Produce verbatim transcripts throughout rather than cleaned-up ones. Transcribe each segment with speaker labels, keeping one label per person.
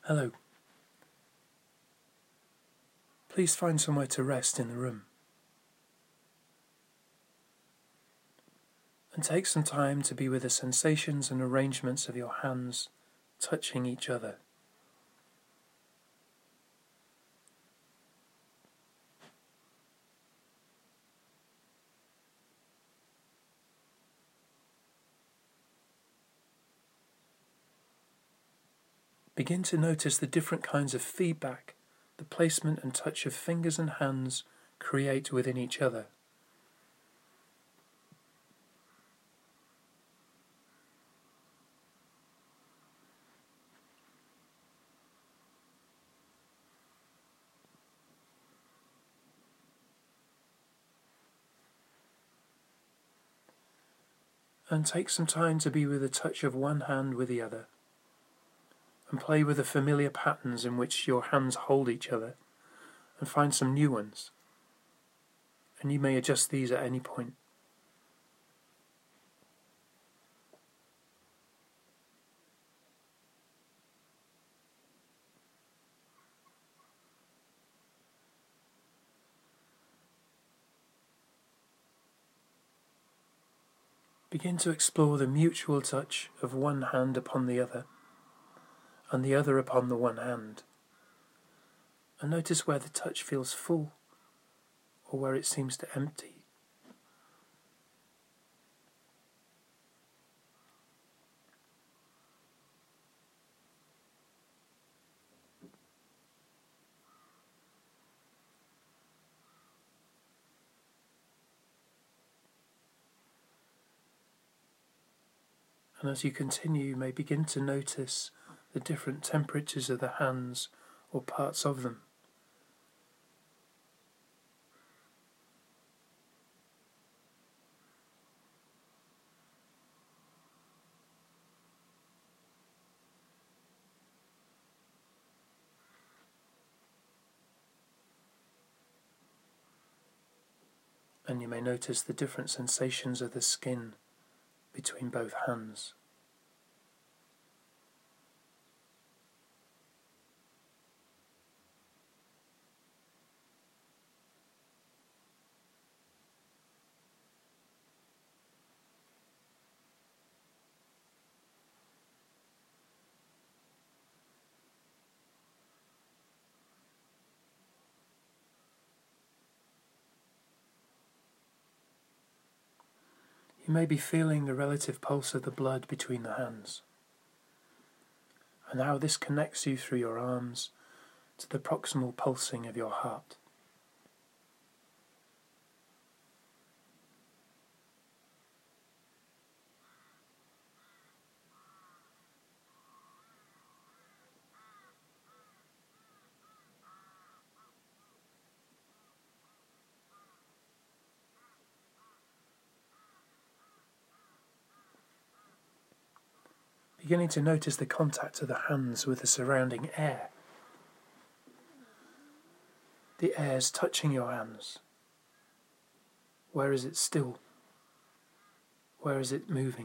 Speaker 1: Hello. Please find somewhere to rest in the room. And take some time to be with the sensations and arrangements of your hands touching each other. Begin to notice the different kinds of feedback the placement and touch of fingers and hands create within each other. And take some time to be with the touch of one hand with the other, and play with the familiar patterns in which your hands hold each other, and find some new ones. And you may adjust these at any point. Begin to explore the mutual touch of one hand upon the other, and the other upon the one hand. And notice where the touch feels full, or where it seems to empty. And as you continue, you may begin to notice the different temperatures of the hands or parts of them. And you may notice the different sensations of the skin between both hands. You may be feeling the relative pulse of the blood between the hands, and how this connects you through your arms to the proximal pulsing of your heart. Beginning to notice the contact of the hands with the surrounding air. The air is touching your hands. Where is it still? Where is it moving?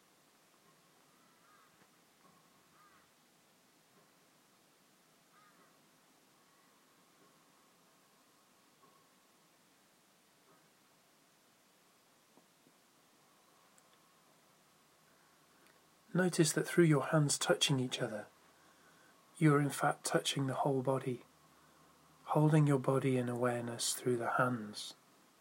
Speaker 1: Notice that through your hands touching each other, you are in fact touching the whole body, holding your body in awareness through the hands.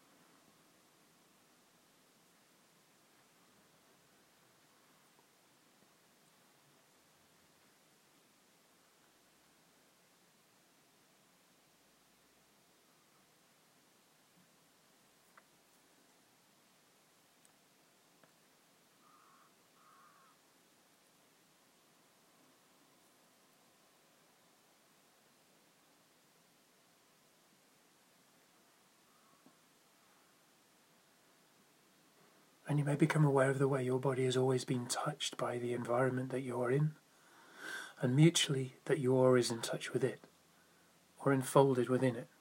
Speaker 1: And you may become aware of the way your body has always been touched by the environment that you are in, and mutually that you are always in touch with it, or enfolded within it.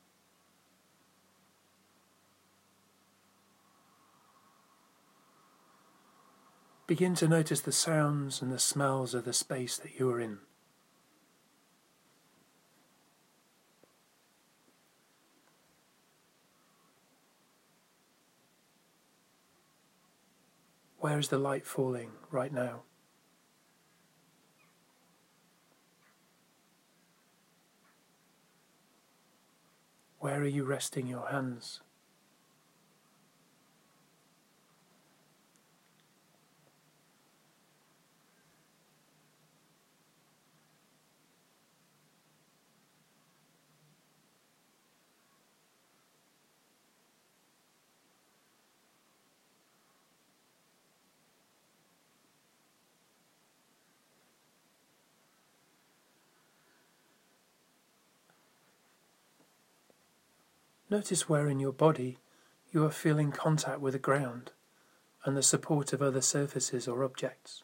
Speaker 1: Begin to notice the sounds and the smells of the space that you are in. Where is the light falling right now? Where are you resting your hands? Notice where in your body you are feeling contact with the ground and the support of other surfaces or objects.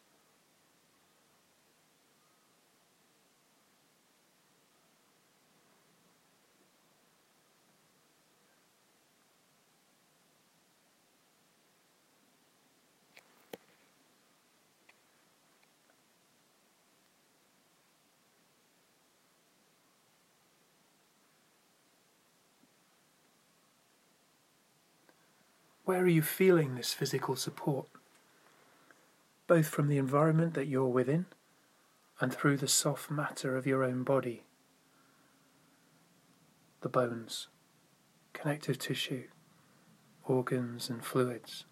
Speaker 1: Where are you feeling this physical support? Both from the environment that you're within and through the soft matter of your own body, the bones, connective tissue, organs and fluids.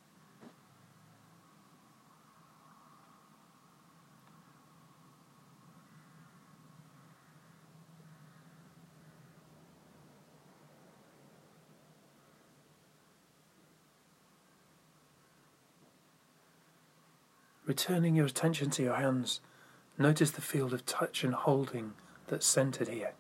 Speaker 1: Returning your attention to your hands, notice the field of touch and holding that's centered here.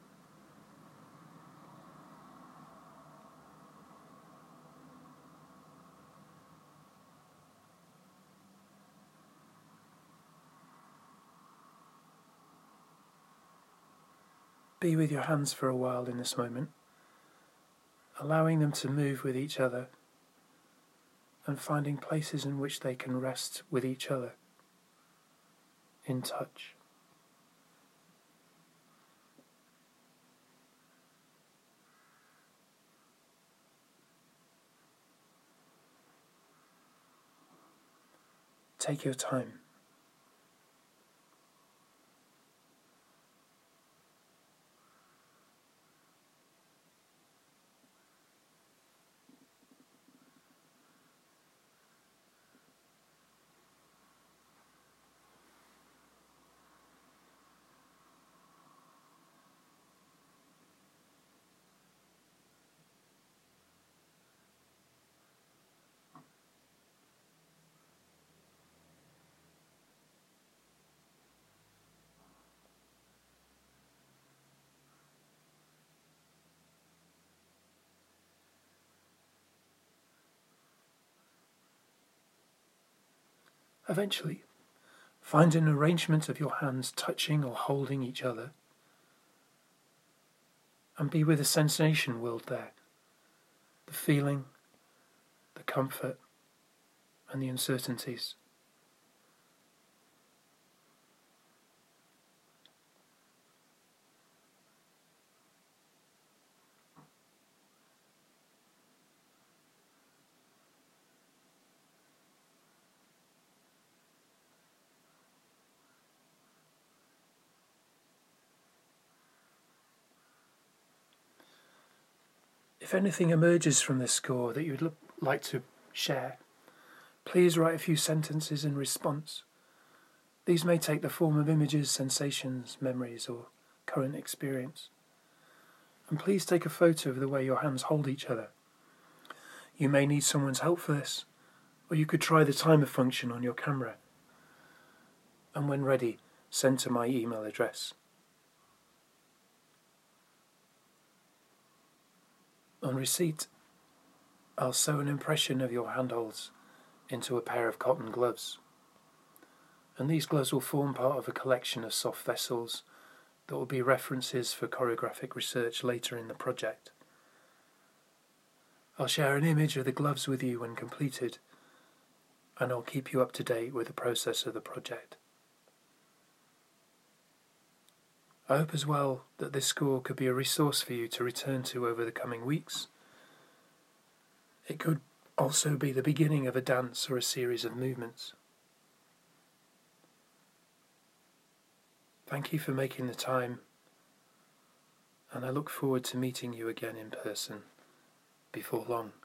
Speaker 1: Be with your hands for a while in this moment, allowing them to move with each other and finding places in which they can rest with each other, in touch. Take your time. Eventually, find an arrangement of your hands touching or holding each other, and be with the sensation world there, the feeling, the comfort, and the uncertainties. If anything emerges from this score that you'd like to share, please write a few sentences in response. These may take the form of images, sensations, memories, or current experience. And please take a photo of the way your hands hold each other. You may need someone's help for this, or you could try the timer function on your camera. And when ready, send to my email address. On receipt, I'll sew an impression of your handholds into a pair of cotton gloves. And these gloves will form part of a collection of soft vessels that will be references for choreographic research later in the project. I'll share an image of the gloves with you when completed, and I'll keep you up to date with the process of the project. I hope as well that this score could be a resource for you to return to over the coming weeks. It could also be the beginning of a dance or a series of movements. Thank you for making the time, and I look forward to meeting you again in person before long.